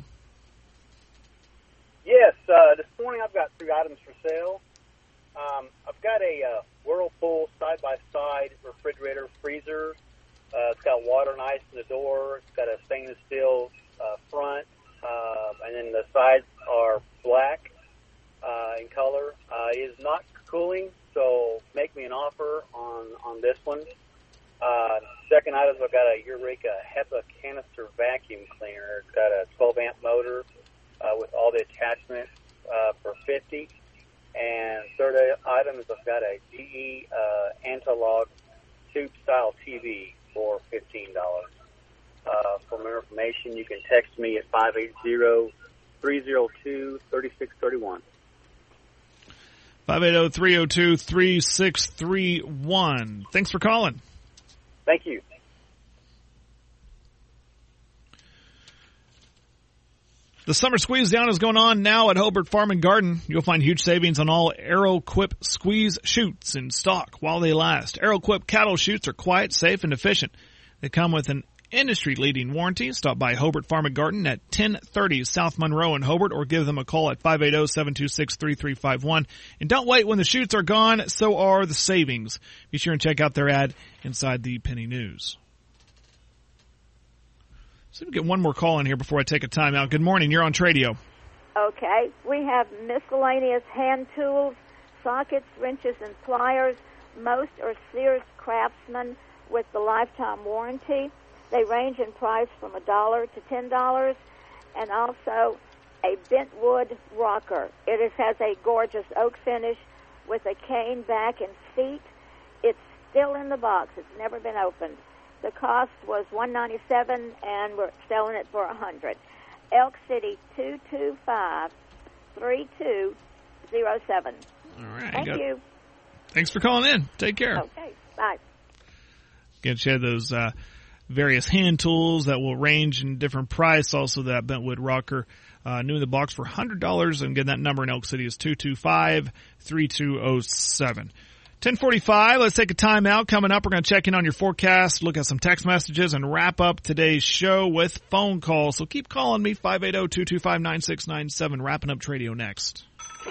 Yes, uh, this morning I've got three items for sale. Um, I've got a uh, Whirlpool side-by-side refrigerator freezer. Uh, it's got water and ice in the door. It's got a stainless steel uh, front, uh, and then the sides are black uh, in color. Uh, it is not cooling, so make me an offer on, on this one. Uh, second item, I've got a Eureka HEPA canister vacuum cleaner. It's got a twelve amp motor uh, with all the attachments uh, for fifty dollars. And third item is I've got a G E uh, Antilog tube-style T V for fifteen dollars. Uh, for more information, you can text me at five eight zero, three zero two, three six three one. five eight zero, three zero two, three six three one. Thanks for calling. Thank you. The summer squeeze down is going on now at Hobart Farm and Garden. You'll find huge savings on all AeroQuip squeeze chutes in stock while they last. AeroQuip cattle chutes are quiet, safe, and efficient. They come with an industry-leading warranty. Stop by Hobart Farm and Garden at ten thirty South Monroe in Hobart or give them a call at five eight zero, seven two six, three three five one. And don't wait. When the chutes are gone, so are the savings. Be sure and check out their ad inside the Penny News. So we get one more call in here before I take a timeout. Good morning. You're on Tradio. Okay. We have miscellaneous hand tools, sockets, wrenches, and pliers. Most are Sears Craftsman with the lifetime warranty. They range in price from a dollar to ten dollars. And also a bentwood rocker. It is, has a gorgeous oak finish with a cane back and seat. It's still in the box. It's never been opened. The cost was one hundred ninety-seven dollars, and we're selling it for one hundred dollars. Elk City, two two five, three two zero seven. All right. Thank you. Thanks for calling in. Take care. Okay, bye. Again, she had those uh, various hand tools that will range in different price. Also, that bentwood rocker, uh, new in the box for one hundred dollars. And again, that number in Elk City is two two five, three two zero seven. ten forty-five, let's take a time out. Coming up, we're going to check in on your forecast, look at some text messages, and wrap up today's show with phone calls. So keep calling me, five eight zero, two two five, nine six nine seven. Wrapping up Tradio next.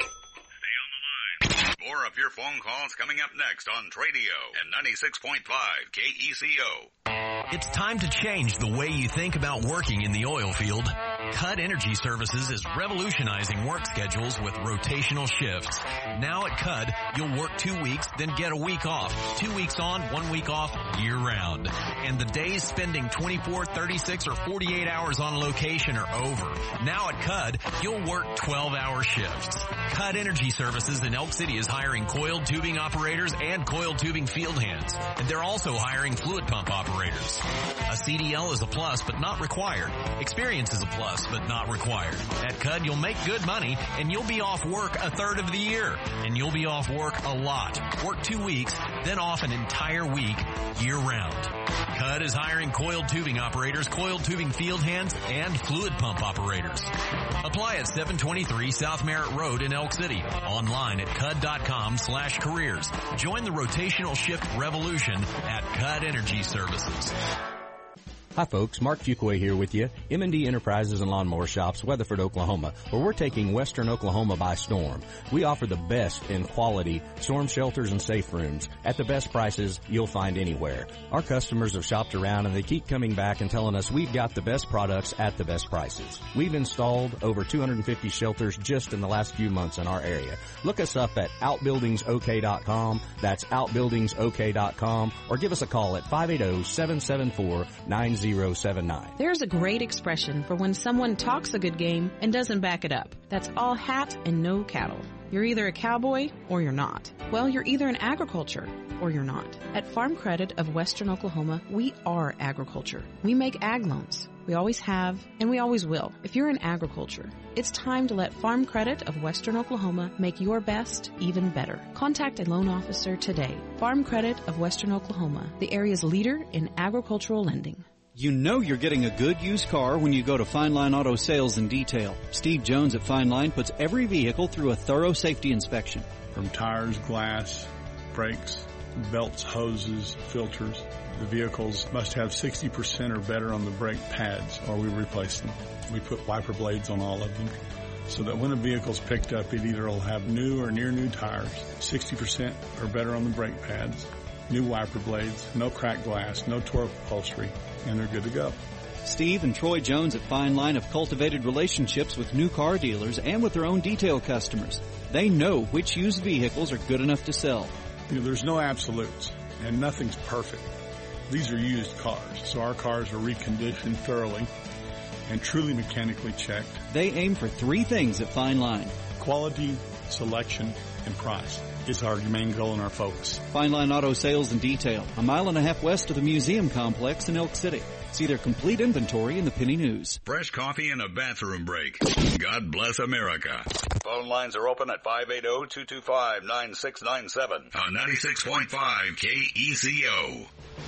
More of your phone calls coming up next on Tradio at ninety-six point five K E C O. It's time to change the way you think about working in the oil field. Cut Energy Services is revolutionizing work schedules with rotational shifts. Now at C U D, you'll work two weeks, then get a week off. Two weeks on, one week off, year-round. And the days spending twenty-four, thirty-six, or forty-eight hours on location are over. Now at C U D, you'll work twelve-hour shifts. C U D Energy Services in Elk City is hiring coiled tubing operators and coiled tubing field hands. And they're also hiring fluid pump operators. A C D L is a plus, but not required. Experience is a plus, but not required. At C U D, you'll make good money, and you'll be off work a third of the year. And you'll be off work a lot. Work two weeks, then off an entire week, year-round. C U D is hiring coiled tubing operators, coiled tubing field hands, and fluid pump operators. Apply at seven twenty-three South Merritt Road in Elk City. Online at cud.com slash careers. Join the rotational shift revolution at C U D Energy Services. Hi folks, Mark Fuquay here with you, M and D Enterprises and Lawnmower Shops, Weatherford, Oklahoma, where we're taking western Oklahoma by storm. We offer the best in quality storm shelters and safe rooms at the best prices you'll find anywhere. Our customers have shopped around and they keep coming back and telling us we've got the best products at the best prices. We've installed over two hundred fifty shelters just in the last few months in our area. Look us up at outbuildings o k dot com, that's outbuildings o k dot com, or give us a call at five eight zero, seven seven four, nine zero seven nine. There's a great expression for when someone talks a good game and doesn't back it up. That's all hat and no cattle. You're either a cowboy or you're not. Well, you're either in agriculture or you're not. At Farm Credit of Western Oklahoma, we are agriculture. We make ag loans. We always have, and we always will. If you're in agriculture, it's time to let Farm Credit of Western Oklahoma make your best even better. Contact a loan officer today. Farm Credit of Western Oklahoma, the area's leader in agricultural lending. You know you're getting a good used car when you go to Fine Line Auto Sales and Detail. Steve Jones at Fine Line puts every vehicle through a thorough safety inspection. From tires, glass, brakes, belts, hoses, filters, the vehicles must have sixty percent or better on the brake pads or we replace them. We put wiper blades on all of them so that when a vehicle's picked up, it either will have new or near new tires, sixty percent or better on the brake pads, new wiper blades, no cracked glass, no tore upholstery, and they're good to go. Steve and Troy Jones at Fine Line have cultivated relationships with new car dealers and with their own detail customers. They know which used vehicles are good enough to sell. You know, there's no absolutes, and nothing's perfect. These are used cars, so our cars are reconditioned thoroughly and truly mechanically checked. They aim for three things at Fine Line: quality, selection, and price is our main goal and our focus. Fine Line Auto Sales and Detail, a mile and a half west of the museum complex in Elk City. See their complete inventory in the Penny News. Fresh coffee and a bathroom break. God bless America. Phone lines are open at five eight zero, two two five, nine six nine seven on ninety-six point five K E C O.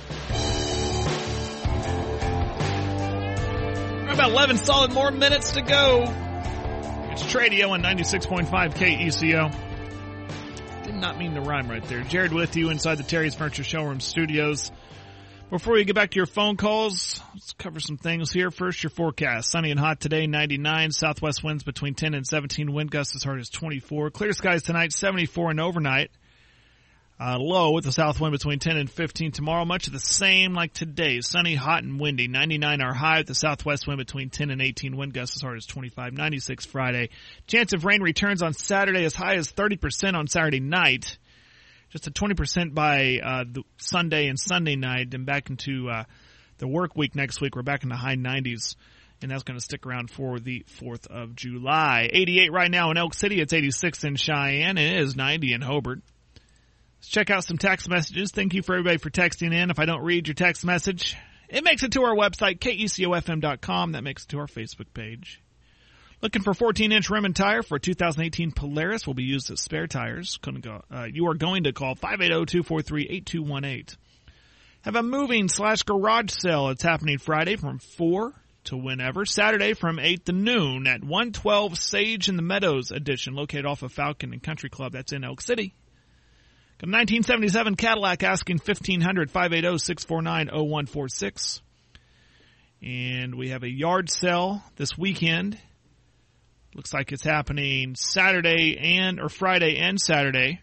About eleven solid more minutes to go. It's Tradio on ninety-six point five K E C O. Did not mean to rhyme right there. Jared with you inside the Terry's Furniture Showroom studios. Before we get back to your phone calls, let's cover some things here. First, your forecast. Sunny and hot today, ninety-nine. Southwest winds between ten and seventeen. Wind gusts as hard as twenty-four. Clear skies tonight, seventy-four and overnight. Uh, low with the south wind between ten and fifteen. Tomorrow, much of the same like today. Sunny, hot, and windy. ninety-nine our high with the southwest wind between ten and eighteen. Wind gusts as hard as twenty-five. ninety-six Friday. Chance of rain returns on Saturday as high as thirty percent on Saturday night. Just a twenty percent by uh, the Sunday and Sunday night, and back into uh, the work week next week. We're back in the high nineties, and that's going to stick around for the fourth of July. eighty-eight right now in Elk City. It's eighty-six in Cheyenne, and it is ninety in Hobart. Let's check out some text messages. Thank you for everybody for texting in. If I don't read your text message, it makes it to our website, K E C O F M dot com. That makes it to our Facebook page. Looking for fourteen inch rim and tire for a two thousand eighteen Polaris will be used as spare tires. Go, uh, you are going to call five eight zero, two four three, eight two one eight. Have a moving slash garage sale. It's happening Friday from four to whenever. Saturday from eight to noon at one twelve Sage in the Meadows edition, located off of Falcon and Country Club. That's in Elk City. Got a nineteen seventy-seven Cadillac asking fifteen hundred, five eight zero, six four nine, zero one four six. And we have a yard sale this weekend. Looks like it's happening Saturday and, or Friday and Saturday.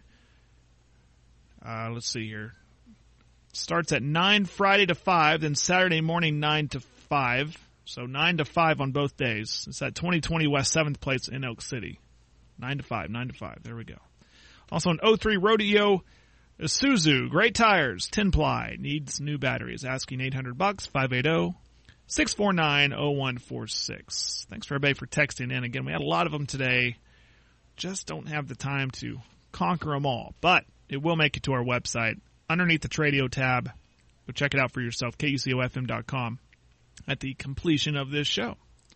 Uh, let's see here. Starts at nine Friday to five, then Saturday morning nine to five. So nine to five on both days. It's at twenty twenty West seventh Place in Elk City. nine to five, nine to five. There we go. Also an oh three Rodeo Isuzu. Great tires, ten ply. Needs new batteries. Asking eight hundred bucks, five eight zero, six four nine, zero one four six. Thanks for everybody for texting in. Again, we had a lot of them today. Just don't have the time to conquer them all. But it will make it to our website. Underneath the Tradio tab, go check it out for yourself, K E C O F M dot com, at the completion of this show.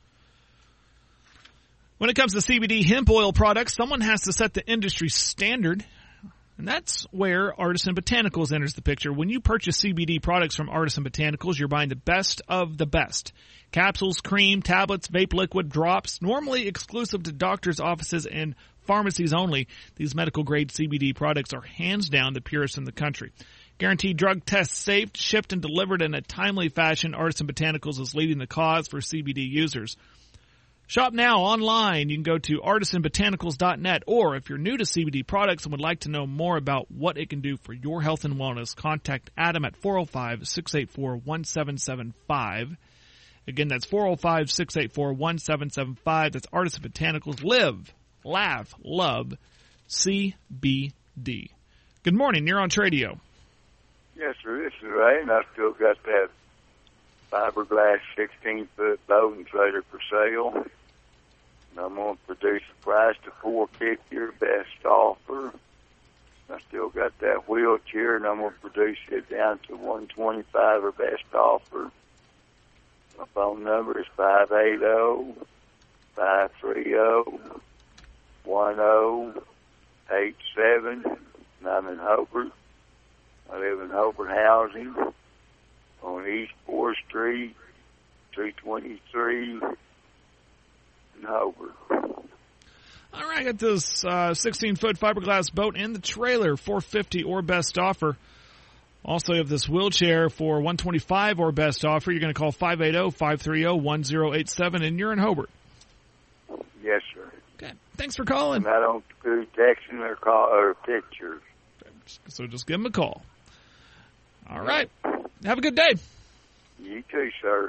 When it comes to C B D hemp oil products, someone has to set the industry standard. And that's where Artisan Botanicals enters the picture. When you purchase C B D products from Artisan Botanicals, you're buying the best of the best. Capsules, cream, tablets, vape liquid, drops, normally exclusive to doctors' offices and pharmacies only. These medical-grade C B D products are hands down the purest in the country. Guaranteed drug test safe, shipped and delivered in a timely fashion. Artisan Botanicals is leading the cause for C B D users. Shop now online. You can go to artisan botanicals dot net, or if you're new to C B D products and would like to know more about what it can do for your health and wellness, contact Adam at four oh five, six eight four, one seven seven five. Again, that's four oh five, six eight four, one seven seven five. That's Artisan Botanicals. Live, laugh, love C B D. Good morning. You're on Tradio. Yes, sir. This is Ray, and I still got that fiberglass sixteen-foot boat and trailer for sale. And I'm going to produce a price to four fifty or best offer. I still got that wheelchair, and I'm going to produce it down to one twenty-five or best offer. My phone number is five eight zero, five three zero, one zero eight seven, and I'm in Hobart. I live in Hobart Housing on East fourth Street, two twenty-three in Hobart. All right, I got this uh, sixteen-foot fiberglass boat and the trailer, four fifty or best offer. Also, you have this wheelchair for one twenty-five or best offer. You're going to call five eight zero, five three zero, one zero eight seven, and you're in Hobart. Yes, sir. Okay, thanks for calling. And I don't do texting or call or pictures. So just give them a call. All right. Have a good day. You too, sir.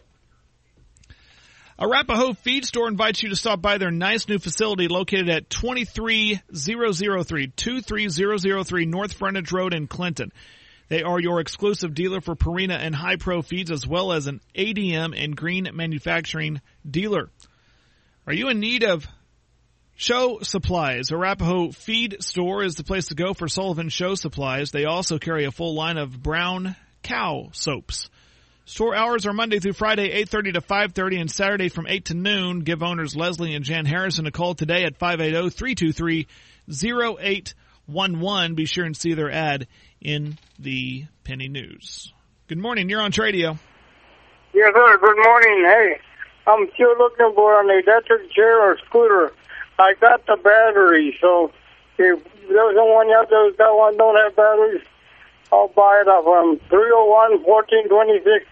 Arapahoe Feed Store invites you to stop by their nice new facility located at twenty-three thousand three, twenty-three thousand three North Frontage Road in Clinton. They are your exclusive dealer for Purina and High Pro feeds, as well as an A D M and green manufacturing dealer. Are you in need of show supplies? Arapahoe Feed Store is the place to go for Sullivan Show supplies. They also carry a full line of brown cow soaps. Store hours are Monday through Friday, eight thirty to five thirty, and Saturday from eight to noon. Give owners Leslie and Jan Harrison a call today at five eight zero, three two three, zero eight one one. Be sure and see their ad in the Penny News. Good morning. You're on Tradio. Yes, sir. Good morning. Hey, I'm still looking for an electric chair or scooter. I got the battery, so if there's someone out there that one don't have batteries, I'll buy it off them. three oh one, fourteen twenty-six.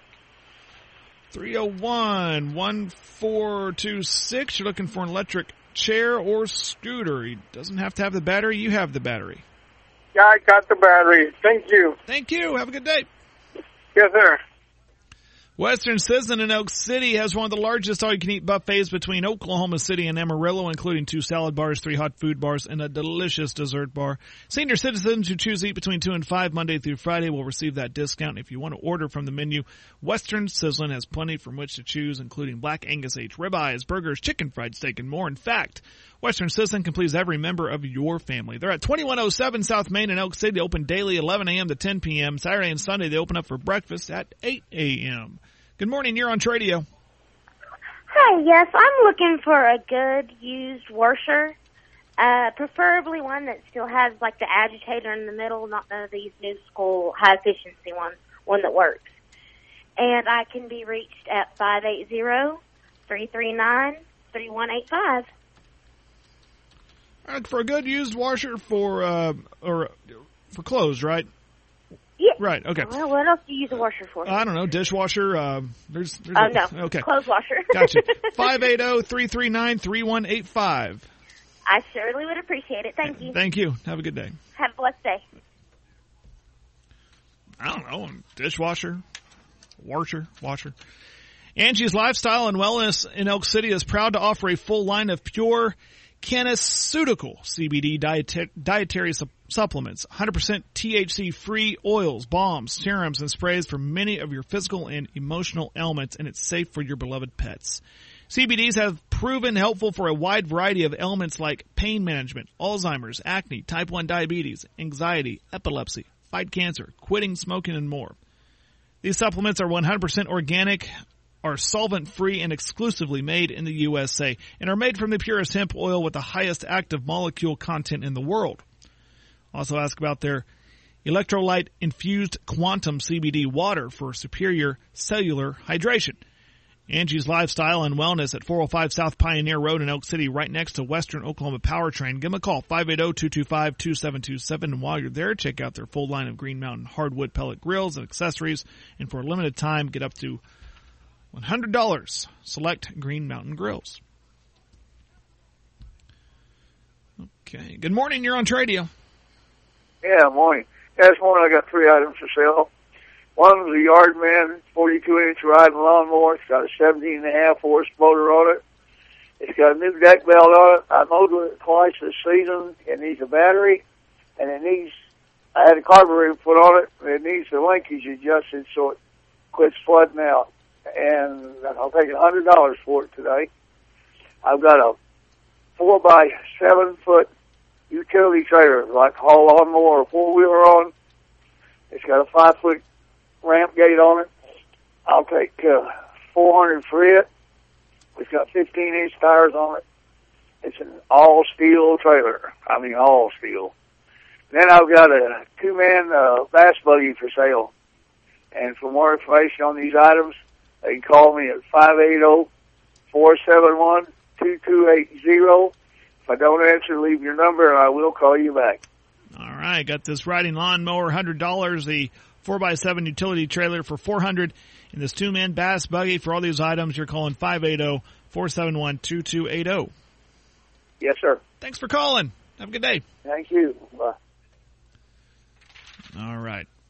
three oh one, one four two six. You're looking for an electric chair or scooter. He doesn't have to have the battery. You have the battery. Yeah, I got the battery. Thank you. Thank you. Have a good day. Yes, sir. Western Sizzlin in Oak City has one of the largest all-you-can-eat buffets between Oklahoma City and Amarillo, including two salad bars, three hot food bars, and a delicious dessert bar. Senior citizens who choose to eat between two and five Monday through Friday will receive that discount. If you want to order from the menu, Western Sizzlin has plenty from which to choose, including black Angus aged ribeyes, burgers, chicken fried steak, and more. In fact, Western Sizzlin can please every member of your family. They're at twenty-one oh seven South Main in Oak City. They open daily eleven a.m. to ten p.m. Saturday and Sunday they open up for breakfast at eight a.m. Good morning. You're on Tradio. Hi, yes, I'm looking for a good used washer, uh, preferably one that still has like the agitator in the middle, not none of these new school high efficiency ones, one that works. And I can be reached at five eight zero, three three nine, three one eight five. All right, for a good used washer for uh, or for clothes, right? Yeah. Right, okay. Well, what else do you use a washer for? I don't know, dishwasher. Uh, there's, there's oh, a, no. Okay. Clothes washer. Gotcha. five eight zero, three three nine, three one eight five. I surely would appreciate it. Thank you. Thank you. Have a good day. Have a blessed day. I don't know, dishwasher, washer, washer. Angie's Lifestyle and Wellness in Elk City is proud to offer a full line of pure Cannabis-ceutical C B D diet- dietary su- supplements, one hundred percent T H C-free oils, balms, serums, and sprays for many of your physical and emotional ailments, and it's safe for your beloved pets. C B Ds have proven helpful for a wide variety of ailments like pain management, Alzheimer's, acne, type one diabetes, anxiety, epilepsy, fight cancer, quitting smoking, and more. These supplements are one hundred percent organic, are solvent-free and exclusively made in the U S A, and are made from the purest hemp oil with the highest active molecule content in the world. Also ask about their electrolyte-infused quantum C B D water for superior cellular hydration. Angie's Lifestyle and Wellness at four oh five South Pioneer Road in Elk City, right next to Western Oklahoma Powertrain. Give them a call, five eight zero, two two five, two seven two seven. And while you're there, check out their full line of Green Mountain hardwood pellet grills and accessories. And for a limited time, get up to one hundred dollars. Select Green Mountain Grills. Okay. Good morning. You're on Tradio. Yeah, morning. Yeah, this morning I got three items for sale. One is a Yardman forty-two inch riding lawnmower. It's got a seventeen and a half horse motor on it. It's got a new deck belt on it. I mowed with it twice this season. It needs a battery, and it needs, I had a carburetor put on it, and it needs the linkage adjusted so it quits flooding out. And I'll take one hundred dollars for it today. I've got a four by seven foot utility trailer, like haul lawnmower or four wheeler on. It's got a five foot ramp gate on it. I'll take uh, four hundred for it. It's got fifteen inch tires on it. It's an all steel trailer. I mean all steel. Then I've got a two man uh, bass buggy for sale. And for more information on these items, they can call me at five eight zero, four seven one, two two eight zero. If I don't answer, leave your number and I will call you back. All right, got this riding lawnmower, one hundred dollars, the four by seven utility trailer for four hundred dollars, and this two-man bass buggy. For all these items, you're calling five eight zero, four seven one, two two eight zero. Yes, sir. Thanks for calling. Have a good day. Thank you. Bye. All right.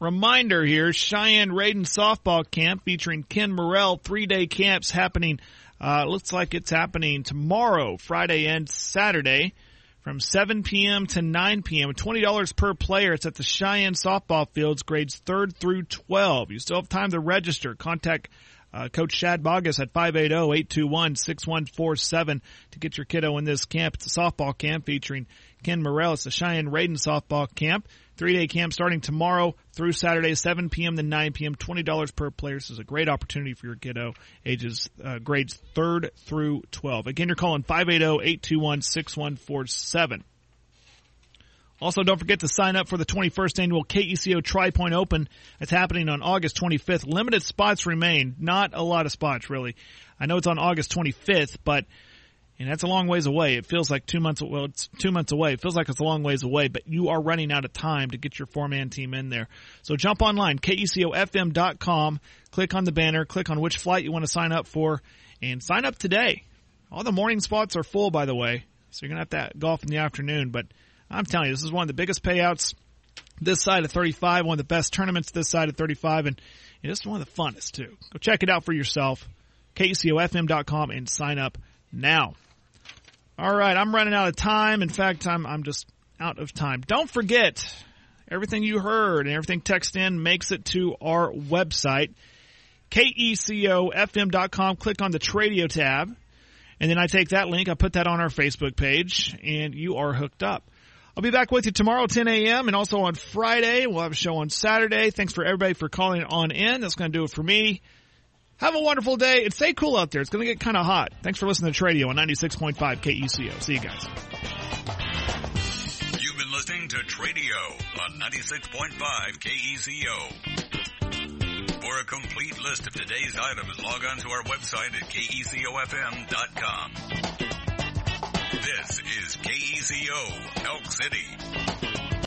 reminder here, Cheyenne Raiden Softball Camp featuring Ken Morrell, three-day camps happening, uh, looks like it's happening tomorrow, Friday and Saturday, from seven p.m. to nine p.m. twenty dollars per player. It's at the Cheyenne Softball Fields, grades third through twelve. You still have time to register. Contact uh, Coach Shad Bogus at five eight zero, eight two one, six one four seven to get your kiddo in this camp. It's a softball camp featuring Ken Morrell. It's the Cheyenne Raiden Softball Camp. Three-day camp starting tomorrow through Saturday, seven p.m. to nine p.m., twenty dollars per player. This is a great opportunity for your kiddo, ages uh, grades third through twelve. Again, you're calling five eight zero, eight two one, six one four seven. Also, don't forget to sign up for the twenty-first annual K E C O Tri-Point Open. It's happening on August twenty-fifth. Limited spots remain. Not a lot of spots, really. I know it's on August twenty-fifth, but and that's a long ways away. It feels like two months, well, it's two months away. It feels like it's a long ways away, but you are running out of time to get your four-man team in there. So jump online, K E C O F M dot com, click on the banner, click on which flight you want to sign up for, and sign up today. All the morning spots are full, by the way, so you're going to have to golf in the afternoon, but I'm telling you, this is one of the biggest payouts this side of thirty-five, one of the best tournaments this side of thirty-five, and it's one of the funnest, too. Go check it out for yourself, K E C O F M dot com, and sign up now. All right, I'm running out of time. In fact, I'm I'm just out of time. Don't forget, everything you heard and everything text in makes it to our website, K E C O F M dot com. Click on the Tradio tab, and then I take that link, I put that on our Facebook page, and you are hooked up. I'll be back with you tomorrow, ten a.m., and also on Friday. We'll have a show on Saturday. Thanks for everybody for calling on in. That's going to do it for me. Have a wonderful day, and stay cool out there. It's going to get kind of hot. Thanks for listening to Tradio on ninety-six point five K E C O. See you guys. You've been listening to Tradio on ninety-six point five K E C O. For a complete list of today's items, log on to our website at K E C O F M dot com. This is K E C O, Elk City.